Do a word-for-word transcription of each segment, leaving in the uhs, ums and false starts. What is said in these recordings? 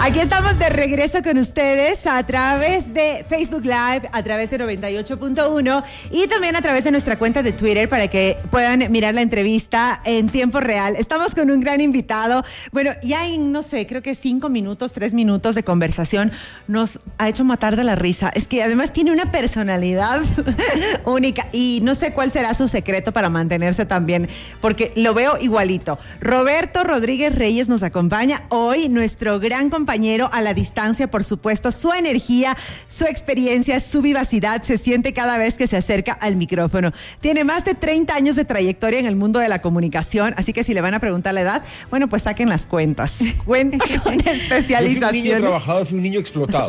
Aquí estamos de regreso con ustedes a través de Facebook Live, a través de noventa y ocho punto uno y también a través de nuestra cuenta de Twitter para que puedan mirar la entrevista en tiempo real. Estamos con un gran invitado. Bueno, ya en, no sé, creo que cinco minutos, tres minutos de conversación nos ha hecho matar de la risa. Es que además tiene una personalidad única y no sé cuál será su secreto para mantenerse tan bien, porque lo veo igualito. Roberto Rodríguez Reyes nos acompaña hoy, nuestro gran compañero a la distancia, por supuesto. Su energía, su experiencia, su vivacidad se siente cada vez que se acerca al micrófono. Tiene más de treinta años de trayectoria en el mundo de la comunicación, así que si le van a preguntar la edad, bueno, pues saquen las cuentas. Cuenta con especializaciones. Yo fui un niño trabajador, fui un niño explotado.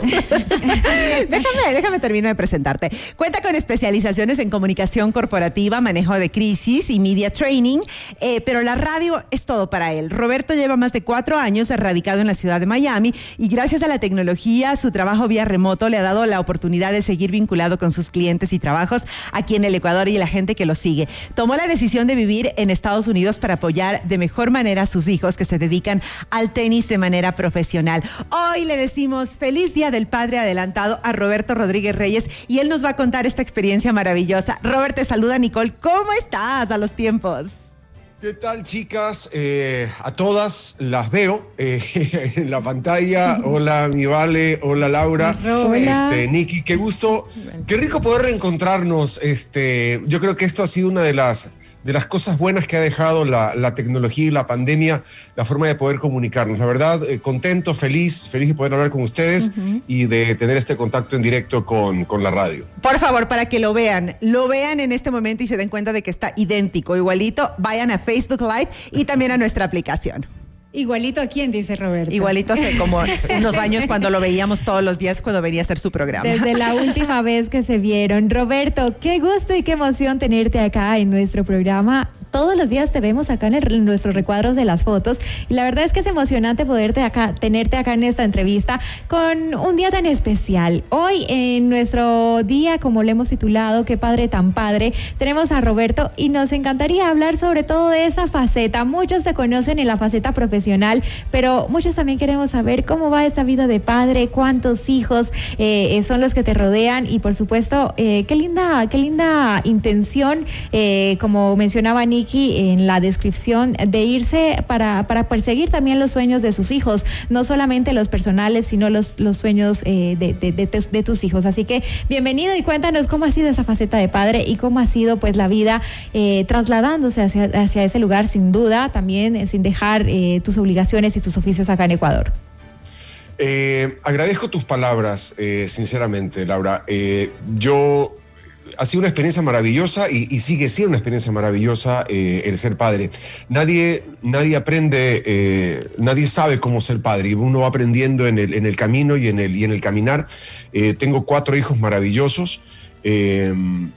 déjame, déjame terminar de presentarte. Cuenta con especializaciones en comunicación corporativa, manejo de crisis y media training, eh, pero la radio es todo para él. Roberto lleva más de cuatro años radicado en la ciudad de Miami y gracias a la tecnología, su trabajo vía remoto le ha dado la oportunidad de seguir vinculado con sus clientes y trabajos aquí en el Ecuador y la gente que lo sigue. Tomó la decisión de vivir en Estados Unidos para apoyar de mejor manera a sus hijos que se dedican al tenis de manera profesional. Hoy le decimos feliz Día del Padre adelantado a Roberto Rodríguez Reyes y él nos va a contar esta experiencia maravillosa. Robert, te saluda Nicole. ¿Cómo estás a los tiempos? ¿Qué tal, chicas? Eh, a todas las veo eh, en la pantalla. Hola, mi Vale. Hola, Laura. Hola. Este, Nikki, qué gusto. Qué rico poder reencontrarnos. Este, yo creo que esto ha sido una de las, de las cosas buenas que ha dejado la, la tecnología y la pandemia, la forma de poder comunicarnos. La verdad, eh, contento, feliz, feliz de poder hablar con ustedes uh-huh. y de tener este contacto en directo con, con la radio. Por favor, para que lo vean, lo vean en este momento y se den cuenta de que está idéntico, igualito, vayan a Facebook Live y también a nuestra aplicación. ¿Igualito a quién, dice Roberto? Igualito hace como unos años cuando lo veíamos todos los días cuando venía a hacer su programa. Desde la última vez que se vieron. Roberto, qué gusto y qué emoción tenerte acá en nuestro programa. Todos los días te vemos acá en, el, en nuestros recuadros de las fotos y la verdad es que es emocionante poderte acá, tenerte acá en esta entrevista con un día tan especial. Hoy en nuestro día, como lo hemos titulado, Qué padre tan padre, tenemos a Roberto y nos encantaría hablar sobre todo de esa faceta. Muchos te conocen en la faceta profesional, pero muchos también queremos saber cómo va esa vida de padre, cuántos hijos eh, son los que te rodean y por supuesto, eh, qué linda, qué linda intención, eh, como mencionaba Nick en la descripción, de irse para, para perseguir también los sueños de sus hijos, no solamente los personales, sino los, los sueños eh, de, de, de, de tus hijos. Así que bienvenido y cuéntanos cómo ha sido esa faceta de padre y cómo ha sido pues la vida eh, trasladándose hacia, hacia ese lugar, sin duda, también eh, sin dejar eh, tus obligaciones y tus oficios acá en Ecuador. Eh, agradezco tus palabras, eh, sinceramente, Laura. Eh, yo... Ha sido una experiencia maravillosa y, y sigue siendo una experiencia maravillosa eh, el ser padre. Nadie, nadie aprende, eh, nadie sabe cómo ser padre. Uno va aprendiendo en el, en el camino y en el, y en el caminar. Eh, tengo cuatro hijos maravillosos eh,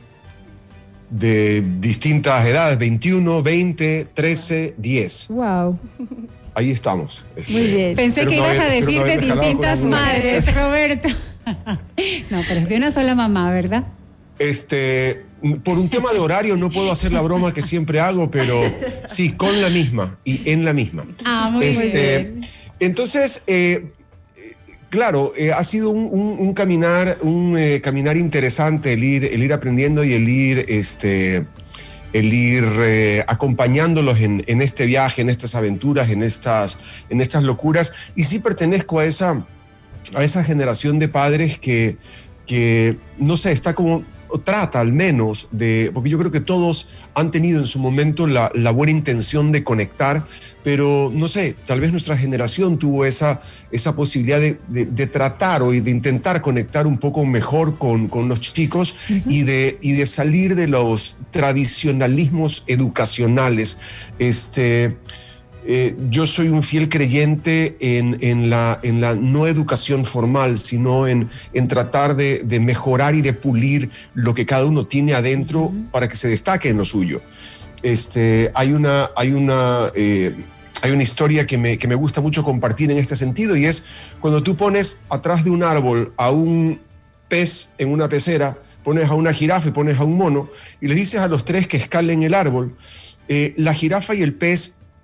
de distintas edades, veintiuno, veinte, trece, diez. Wow. Ahí estamos. Muy bien. Pensé que ibas a decir de distintas madres, Roberto. No, pero es de una sola mamá, ¿verdad? Este, por un tema de horario no puedo hacer la broma que siempre hago, pero sí, con la misma y en la misma. Ah, muy, este, muy bien. Entonces, eh, claro, eh, ha sido un, un, un caminar, un eh, caminar interesante el ir, el ir aprendiendo y el ir, este, el ir eh, acompañándolos en, en este viaje, en estas aventuras, en estas, en estas locuras. Y sí pertenezco a esa, a esa generación de padres que, que no sé, está como o trata al menos de, porque yo creo que todos han tenido en su momento la, la buena intención de conectar, pero no sé, tal vez nuestra generación tuvo esa, esa posibilidad de, de, de tratar o de intentar conectar un poco mejor con, con los chicos uh-huh. y, de, y de salir de los tradicionalismos educacionales. Este... Eh, yo soy un fiel creyente en, en, la, en la no educación formal, sino en, en tratar de, de mejorar y de pulir lo que cada uno tiene adentro uh-huh. para que se destaque en lo suyo. Este, hay, una, hay, una, eh, hay una historia que me, que me gusta mucho compartir en este sentido y es cuando tú pones atrás de un árbol a un pez en una pecera, pones a una jirafa y pones a un mono y les dices a los tres que escalen el árbol, eh, la jirafa y el pez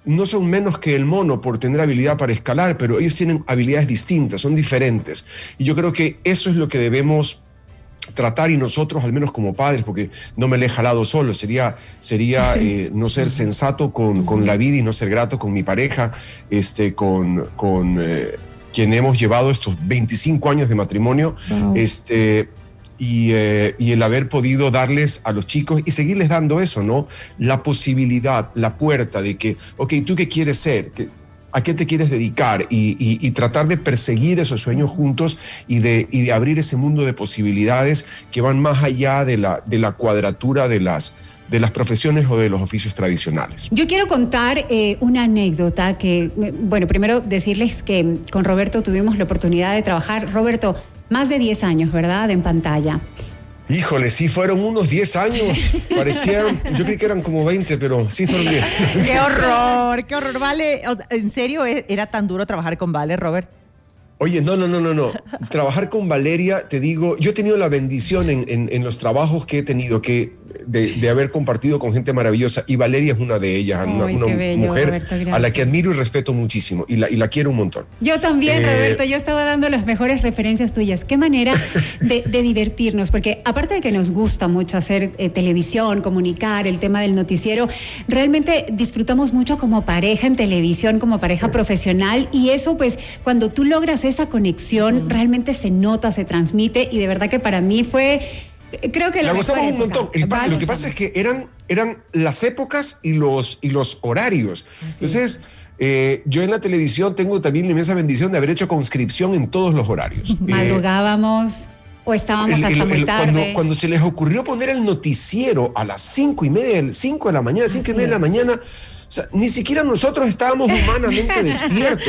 no son menos que el mono por tener habilidad para escalar, pero ellos tienen habilidades distintas, son diferentes. Y yo creo que eso es lo que debemos tratar, y nosotros, al menos como padres, porque no me le he jalado solo, sería, sería eh, no ser sensato con, con la vida y no ser grato con mi pareja, este, con, con eh, quien hemos llevado estos veinticinco años de matrimonio, wow. este, y, eh, y el haber podido darles a los chicos y seguirles dando eso, ¿no? La posibilidad, la puerta de que, ok, ¿tú qué quieres ser? ¿Qué, ¿A qué te quieres dedicar? Y, y, y tratar de perseguir esos sueños juntos y de, y de abrir ese mundo de posibilidades que van más allá de la, de la cuadratura de las, de las profesiones o de los oficios tradicionales. Yo quiero contar eh, una anécdota que, bueno, primero decirles que con Roberto tuvimos la oportunidad de trabajar, Roberto, más de diez años, ¿verdad?, en pantalla. Híjole, sí fueron unos diez años, parecieron, yo creí que eran como veinte, pero sí fueron diez. ¡Qué horror, qué horror! Vale, ¿en serio era tan duro trabajar con Vale, Robert? Oye, no, no, no, no, no. Trabajar con Valeria, te digo, yo he tenido la bendición en, en, en los trabajos que he tenido que de, de haber compartido con gente maravillosa, y Valeria es una de ellas, una, Ay, una bello, mujer Roberto, a la que admiro y respeto muchísimo, y la, y la quiero un montón. Yo también, eh, Roberto, yo estaba dando las mejores referencias tuyas. Qué manera de, de divertirnos, porque aparte de que nos gusta mucho hacer eh, televisión, comunicar, el tema del noticiero, realmente disfrutamos mucho como pareja en televisión, como pareja profesional, y eso pues cuando tú logras esa conexión, uh-huh. realmente se nota, se transmite, y de verdad que para mí fue... Creo que la la gozamos un montón. El, vale, lo que pasa es que eran, eran las épocas y los, y los horarios. Así Entonces, eh, yo en la televisión tengo también la inmensa bendición de haber hecho conscripción en todos los horarios. Madrugábamos eh, o estábamos el, hasta el, muy el, tarde. Cuando, cuando se les ocurrió poner el noticiero a las cinco y media, cinco de la mañana, cinco y media de la mañana, o sea, ni siquiera nosotros estábamos humanamente despiertos.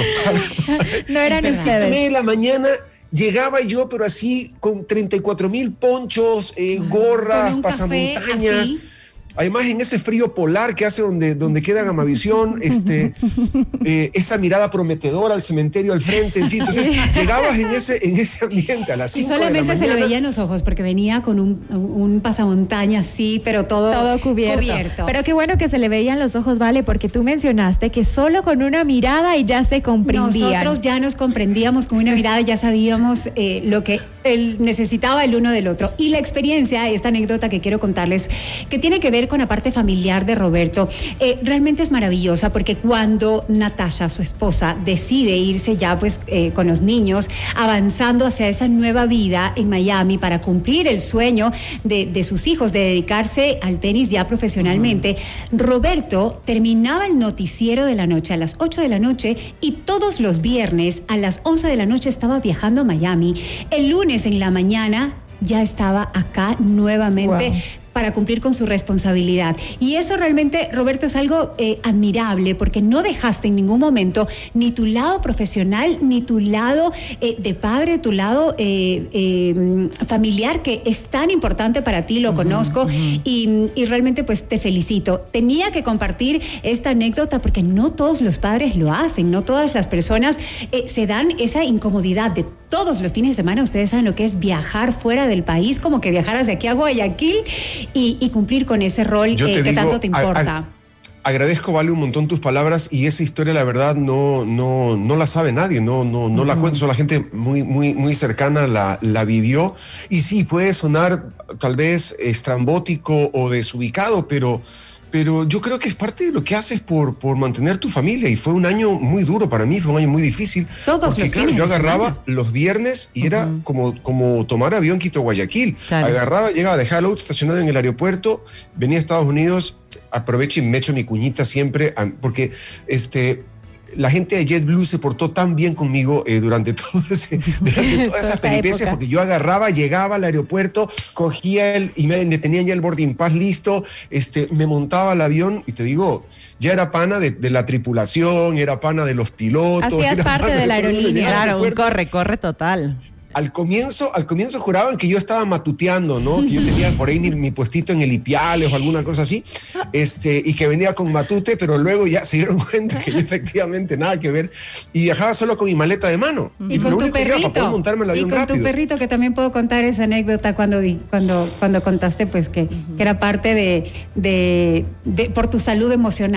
No eran ustedes. cinco y media de la mañana llegaba yo, pero así, con treinta y cuatro mil ponchos, eh, gorras, pasamontañas. Además, en ese frío polar que hace donde, donde queda Gamavisión, este, eh, esa mirada prometedora al cementerio al frente, en fin. Entonces, llegabas en ese, en ese ambiente a las cinco de la mañana. Y solamente se le veían los ojos, porque venía con un, un pasamontañas, sí, pero todo, todo cubierto. cubierto. Pero qué bueno que se le veían los ojos, Vale, porque tú mencionaste que solo con una mirada y ya se comprendían. Nosotros ya nos comprendíamos con una mirada, ya sabíamos eh, lo que él necesitaba el uno del otro. Y la experiencia, esta anécdota que quiero contarles, que tiene que ver con la parte familiar de Roberto, eh, realmente es maravillosa, porque cuando Natasha, su esposa, decide irse ya pues eh, con los niños, avanzando hacia esa nueva vida en Miami para cumplir el sueño de, de sus hijos, de dedicarse al tenis ya profesionalmente, uh-huh. Roberto terminaba el noticiero de la noche a las ocho de la noche, y todos los viernes a las once de la noche estaba viajando a Miami. El lunes en la mañana ya estaba acá nuevamente. Wow. Para cumplir con su responsabilidad. Y eso realmente, Roberto, es algo eh, admirable, porque no dejaste en ningún momento ni tu lado profesional, ni tu lado eh, de padre, tu lado eh, eh, familiar, que es tan importante para ti, lo uh-huh, conozco, uh-huh. y, y realmente pues te felicito. Tenía que compartir esta anécdota, porque no todos los padres lo hacen, no todas las personas eh, se dan esa incomodidad de todos los fines de semana. Ustedes saben lo que es viajar fuera del país, como que viajaras de aquí a Guayaquil, Y, y cumplir con ese rol eh, que digo, tanto te importa. A, a, agradezco, Vale, un montón tus palabras, y esa historia, la verdad, no, no, no la sabe nadie, no, no, no uh-huh. la cuento, solo la gente muy, muy, muy cercana la, la vivió. Y sí, puede sonar tal vez estrambótico o desubicado, pero... Pero yo creo que es parte de lo que haces por, por mantener tu familia, y fue un año muy duro para mí, fue un año muy difícil. Todos porque los claro, fines yo de agarraba semana. los viernes y uh-huh. era como, como tomar avión Quito-Guayaquil. Claro. Agarraba, llegaba, dejaba el auto estacionado en el aeropuerto, venía a Estados Unidos, aprovecho y me echo mi cuñita siempre, porque este... la gente de JetBlue se portó tan bien conmigo eh, durante, todo ese, durante todas esas peripecias, época. Porque yo agarraba, llegaba al aeropuerto, cogía el, y me, me tenían ya el boarding pass listo, este, me montaba al avión, y te digo, ya era pana de, de la tripulación, era pana de los pilotos. Hacías parte de, de la aerolínea. Claro, un corre, corre total. Al comienzo, al comienzo juraban que yo estaba matuteando, ¿no? Que yo tenía por ahí mi, mi puestito en el Ipiales o alguna cosa así, este, y que venía con matute, pero luego ya se dieron cuenta que yo efectivamente nada que ver, y viajaba solo con mi maleta de mano. Y, y con tu perrito. Para montarme el avión y con rápido. Tu perrito, que también puedo contar esa anécdota cuando, cuando, cuando contaste pues que, uh-huh. que era parte de, de, de, por tu salud emocional.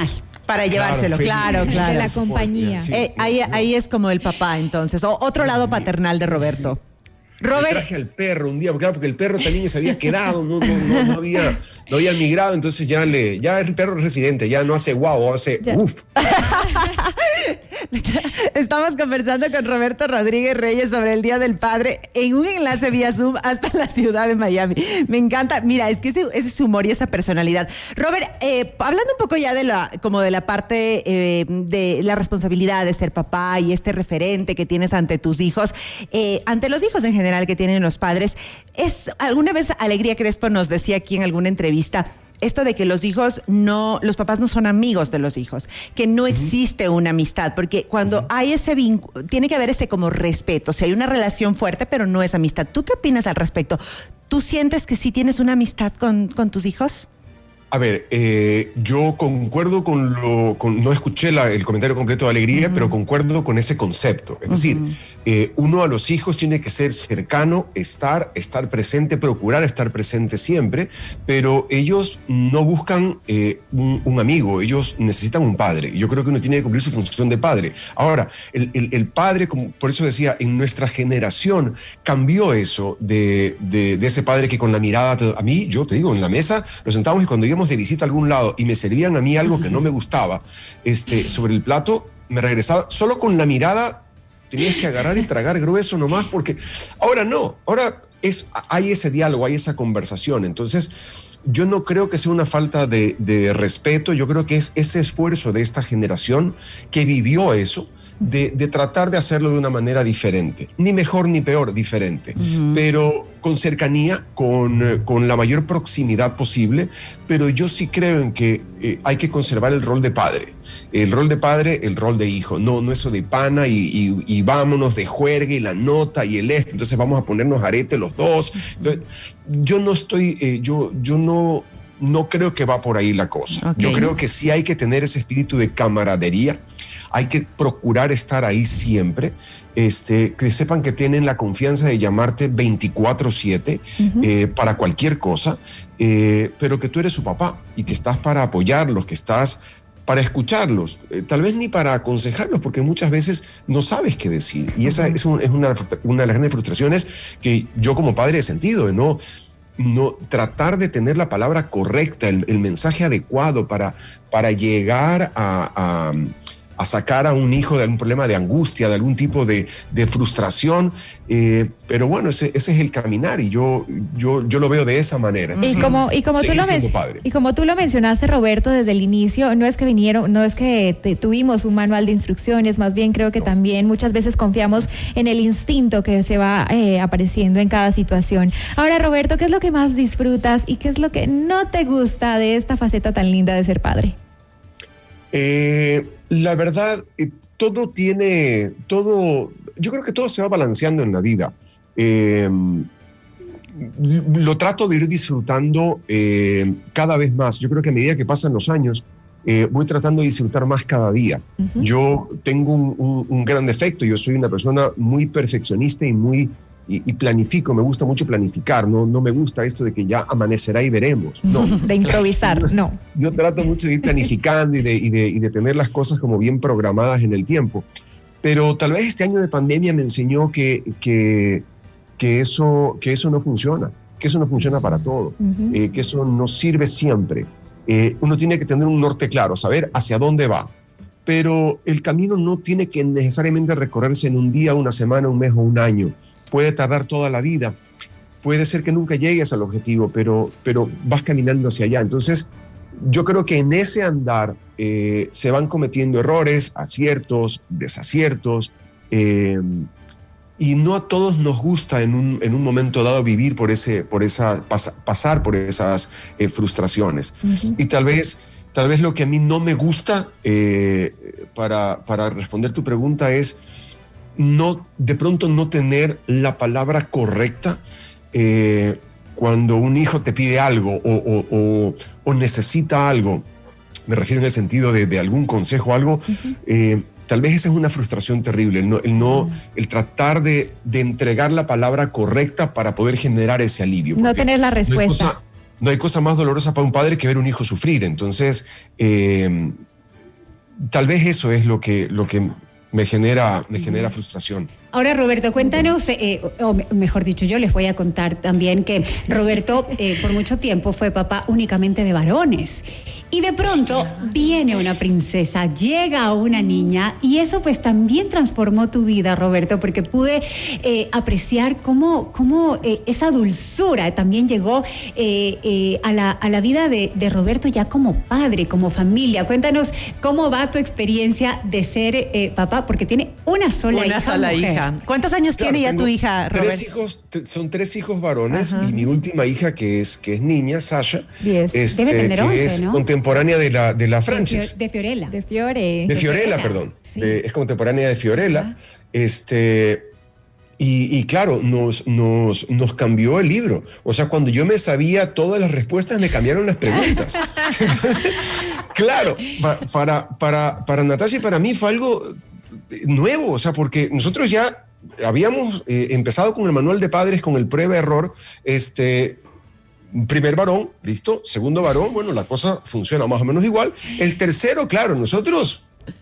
Para llevárselo, claro, feliz, claro. De la soporte, compañía. sí, Eh, ahí, no. ahí es como el papá, entonces. O, otro lado paternal de Roberto. Le Robert, traje al perro un día, porque, claro, porque el perro también se había quedado, no, no, no, no había, no había migrado, entonces ya le, ya el perro es residente, ya no hace guau, hace Ya. uff. estamos conversando con Roberto Rodríguez Reyes sobre el Día del Padre en un enlace vía Zoom hasta la ciudad de Miami. Me encanta. Mira, es que ese, ese es su humor y esa personalidad. Robert, eh, hablando un poco ya de la, como de la parte eh, de la responsabilidad de ser papá y este referente que tienes ante tus hijos, eh, ante los hijos en general que tienen los padres, es alguna vez Alegría Crespo nos decía aquí en alguna entrevista esto de que los hijos no, los papás no son amigos de los hijos, que no existe una amistad, porque cuando hay ese vínculo, tiene que haber ese como respeto, o sea, hay una relación fuerte, pero no es amistad. ¿Tú qué opinas al respecto? ¿Tú sientes que sí tienes una amistad con, con tus hijos? A ver, eh, yo concuerdo con lo, con, no escuché la, el comentario completo de Alegría, uh-huh. pero concuerdo con ese concepto. Es uh-huh. decir, eh, uno a los hijos tiene que ser cercano, estar, estar presente, procurar estar presente siempre, pero ellos no buscan eh, un, un amigo, ellos necesitan un padre. Yo creo que uno tiene que cumplir su función de padre. Ahora, el, el, el padre, como por eso decía, en nuestra generación cambió eso de, de, de ese padre que con la mirada, a mí, yo te digo, en la mesa nos sentamos y cuando íbamos de visita a algún lado y me servían a mí algo que no me gustaba este, sobre el plato, me regresaba solo con la mirada, tenías que agarrar y tragar grueso nomás, porque ahora no, ahora es, hay ese diálogo, hay esa conversación. Entonces yo no creo que sea una falta de, de respeto, yo creo que es ese esfuerzo de esta generación que vivió eso, De, de tratar de hacerlo de una manera diferente, ni mejor ni peor, diferente, uh-huh. pero con cercanía, con, con la mayor proximidad posible, pero yo sí creo en que eh, hay que conservar el rol de padre, el rol de padre, el rol de hijo, no, no eso de pana y, y, y vámonos de juerga y la nota y el este, entonces vamos a ponernos arete los dos. Entonces, yo no estoy, eh, yo, yo no, no creo que va por ahí la cosa. Okay. Yo creo que sí hay que tener ese espíritu de camaradería. Hay que procurar estar ahí siempre, este, que sepan que tienen la confianza de llamarte veinticuatro siete uh-huh. eh, para cualquier cosa, eh, pero que tú eres su papá y que estás para apoyarlos, que estás para escucharlos, eh, tal vez ni para aconsejarlos, porque muchas veces no sabes qué decir. Y esa uh-huh. es, un, es una, una de las grandes frustraciones que yo como padre he sentido, de no... No, tratar de tener la palabra correcta, el, el mensaje adecuado para, para llegar a, a, a sacar a un hijo de algún problema de angustia, de algún tipo de, de frustración. Eh, pero bueno, ese, ese es el caminar y yo, yo, yo lo veo de esa manera. Y como, y, como tú lo men- y como tú lo mencionaste, Roberto, desde el inicio, no es que vinieron, no es que te, tuvimos un manual de instrucciones, más bien creo que no. también muchas veces confiamos en el instinto que se va eh, apareciendo en cada situación. Ahora, Roberto, ¿qué es lo que más disfrutas y qué es lo que no te gusta de esta faceta tan linda de ser padre? Eh, la verdad, eh, todo tiene, todo, yo creo que todo se va balanceando en la vida. Eh, lo trato de ir disfrutando eh, cada vez más. Yo creo que a medida que pasan los años, eh, voy tratando de disfrutar más cada día. Uh-huh. Yo tengo un, un, un gran defecto, yo soy una persona muy perfeccionista y muy... Y, y planifico, me gusta mucho planificar, no, no me gusta esto de que ya amanecerá y veremos. No. De improvisar, no. Yo trato mucho de ir planificando y de, y, de, y de tener las cosas como bien programadas en el tiempo. Pero tal vez este año de pandemia me enseñó que, que, que, eso, que eso no funciona, que eso no funciona para todo, uh-huh. eh, que eso no sirve siempre. Eh, uno tiene que tener un norte claro, saber hacia dónde va. Pero el camino no tiene que necesariamente recorrerse en un día, una semana, un mes o un año. Puede tardar toda la vida, puede ser que nunca llegues al objetivo, pero, pero vas caminando hacia allá. Entonces, yo creo que en ese andar eh, se van cometiendo errores, aciertos, desaciertos, eh, y no a todos nos gusta en un, en un momento dado vivir por ese, por esa, pas, pasar por esas eh, frustraciones. Uh-huh. Y tal vez, tal vez lo que a mí no me gusta, eh, para, para responder tu pregunta, es no, de pronto no tener la palabra correcta eh, cuando un hijo te pide algo o, o, o, o necesita algo. Me refiero en el sentido de, de algún consejo o algo. Uh-huh. eh, tal vez esa es una frustración terrible, el, no, el, no, uh-huh. el tratar de, de entregar la palabra correcta para poder generar ese alivio. No tener la respuesta. No hay cosa, no hay cosa más dolorosa para un padre que ver un hijo sufrir. Entonces, eh, tal vez eso es lo que, lo que me genera, me genera frustración. Ahora, Roberto, cuéntanos, eh, o mejor dicho, yo les voy a contar también que Roberto eh, por mucho tiempo fue papá únicamente de varones. Y de pronto viene una princesa, llega una niña, y eso pues también transformó tu vida, Roberto, porque pude eh, apreciar cómo, cómo eh, esa dulzura también llegó eh, eh, a, la, a la vida de, de Roberto ya como padre, como familia. Cuéntanos cómo va tu experiencia de ser eh, papá, porque tiene una sola una hija. Una sola mujer. hija. ¿Cuántos años Claro, tiene ya tu hija, Roberto? Tres hijos, t- son tres hijos varones. Ajá. Y mi última hija, que es, que es niña, Sasha, Diez. este, Debe tener que once, es ¿no? contemporánea de la, de la De, Frances. Fio- de Fiorella. De Fiore. De Fiorella, Fiorella, perdón. sí. De- es contemporánea de Fiorella. Ajá. Este, y, y claro, nos, nos, nos cambió el libro. O sea, cuando yo me sabía todas las respuestas, me cambiaron las preguntas. Entonces, claro, pa- para, para, para Natasha y para mí fue algo nuevo. O sea, porque nosotros ya habíamos eh, empezado con el manual de padres, con el prueba-error. Este. Primer varón, listo. Segundo varón, bueno, la cosa funciona más o menos igual. El tercero, claro, nosotros,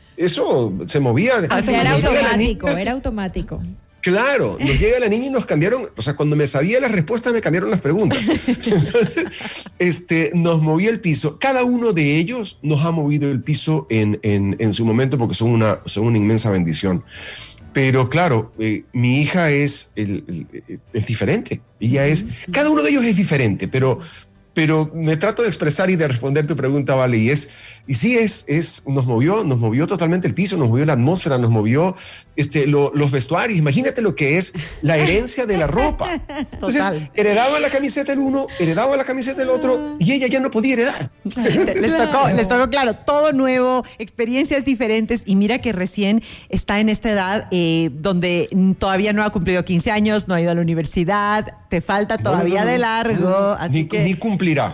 eso se movía. O sea, era Nos llega la automático, niña, era automático. Claro, nos llega la niña y nos cambiaron, o sea, cuando me sabía las respuestas me cambiaron las preguntas. Entonces, este, nos movió el piso. Cada uno de ellos nos ha movido el piso en, en, en su momento porque son una, son una inmensa bendición. Pero claro, eh, mi hija es, el, el, es diferente. Ella es, cada uno de ellos es diferente, pero, pero me trato de expresar y de responder tu pregunta, Vale. Y es, y sí es, es, nos movió, nos movió totalmente el piso, nos movió la atmósfera, nos movió este, lo, los vestuarios. Imagínate lo que es la herencia de la ropa. Entonces, Total. heredaba la camiseta el uno, heredaba la camiseta el otro, y ella ya no podía heredar. Les tocó, les tocó, claro, todo nuevo, experiencias diferentes, y mira que recién está en esta edad eh, donde todavía no ha cumplido quince años, no ha ido a la universidad, te falta todavía No, no, no. de largo, así Ni, que ni cumplirá.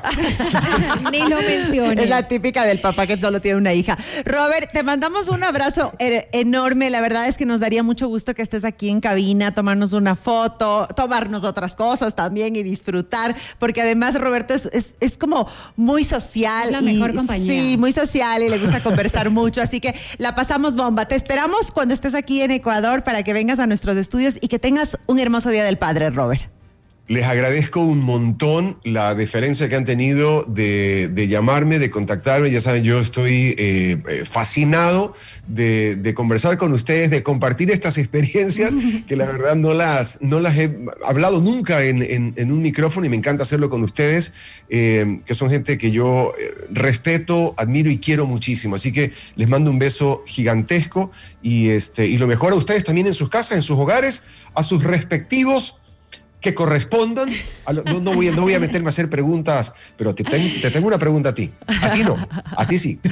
Ni lo menciones. es la típica del papá que solo tiene una hija. Robert, te mandamos un abrazo er- enorme, la verdad es que nos daría mucho gusto que estés aquí en cabina, tomarnos una foto, tomarnos otras cosas también y disfrutar, porque además Roberto es, es, es como muy social. Es la y- mejor compañía. Sí, muy social y le gusta conversar mucho, así que la pasamos bomba. Te esperamos cuando estés aquí en Ecuador para que vengas a nuestros estudios y que tengas un hermoso Día del Padre, Robert. Les agradezco un montón la deferencia que han tenido de, de llamarme, de contactarme. Ya saben, yo estoy eh, eh, fascinado de, de conversar con ustedes, de compartir estas experiencias que la verdad no las, no las he hablado nunca en, en, en un micrófono, y me encanta hacerlo con ustedes, eh, que son gente que yo eh, respeto, admiro y quiero muchísimo. Así que les mando un beso gigantesco y, este, y lo mejor a ustedes también en sus casas, en sus hogares, a sus respectivos que correspondan. A lo, no, no, voy a, no voy a meterme a hacer preguntas, pero te tengo, te tengo una pregunta a ti. A ti no, a ti sí.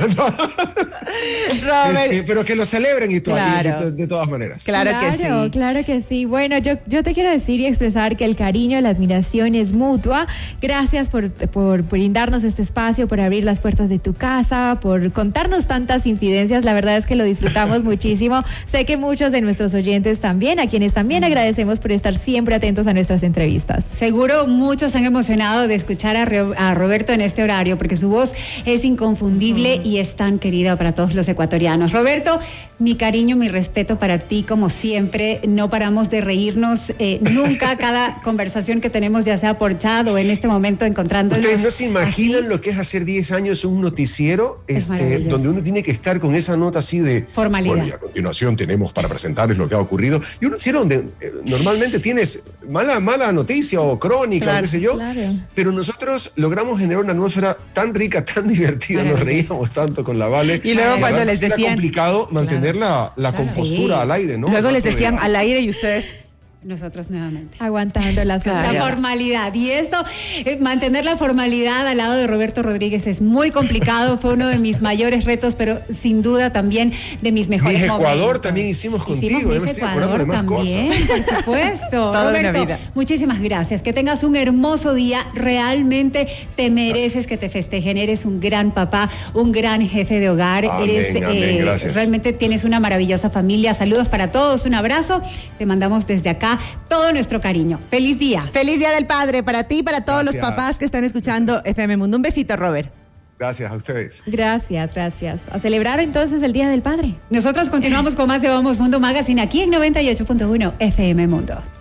Robert. Este, pero que lo celebren y to- Claro. de, de- de todas maneras. Claro que sí. Claro que sí. Bueno, yo, yo te quiero decir y expresar que el cariño, la admiración es mutua. Gracias por, por brindarnos este espacio, por abrir las puertas de tu casa, por contarnos tantas infidencias. La verdad es que lo disfrutamos muchísimo. Sé que muchos de nuestros oyentes también, a quienes también agradecemos por estar siempre atentos a nuestras entrevistas. Seguro muchos se han emocionado de escuchar a, Ro- a Roberto en este horario, porque su voz es inconfundible y es tan querida para todos los ecuatorianos. Roberto, mi cariño, mi respeto para ti, como siempre. No paramos de reírnos eh, nunca cada conversación que tenemos, ya sea por chat o en este momento encontrándonos. Ustedes no se imaginan así. lo que es hacer diez años un noticiero Es este, maravilloso. donde uno tiene que estar con esa nota así de Formalidad. Bueno, y a continuación tenemos para presentarles lo que ha ocurrido. Y un noticiero donde eh, normalmente tienes mala, mala noticia o crónica Claro, o qué sé yo, claro. pero nosotros logramos generar una atmósfera tan rica, tan divertida, nos Maravilloso. reíamos tanto con la Vale. Y luego La cuando verdad les es que era decían- complicado mantener la, la Claro. compostura Sí. al aire, ¿no? Luego les Rato de- decían al aire y ustedes... Nosotros nuevamente. Aguantando las Claro. La formalidad. Y esto, eh, mantener la formalidad al lado de Roberto Rodríguez es muy complicado. Fue uno de mis mayores retos, pero sin duda también de mis mejores Miss Ecuador momentos. también hicimos contigo, Hicimos ya me Miss estoy acordando Ecuador de más también, por supuesto. Toda una Roberto, vida. muchísimas gracias. Que tengas un hermoso día. Realmente te mereces que te festejen. Eres un gran papá, un gran jefe de hogar. Amén, Eres amén, gracias. realmente tienes una maravillosa familia. Saludos para todos, un abrazo. Te mandamos desde acá todo nuestro cariño. Feliz día. Feliz Día del Padre para ti y para todos los Gracias. papás que están escuchando F M Mundo. Un besito, Robert. Gracias a ustedes. Gracias, gracias. A celebrar entonces el Día del Padre. Nosotros continuamos con más de Vamos Mundo Magazine aquí en noventa y ocho punto uno F M Mundo.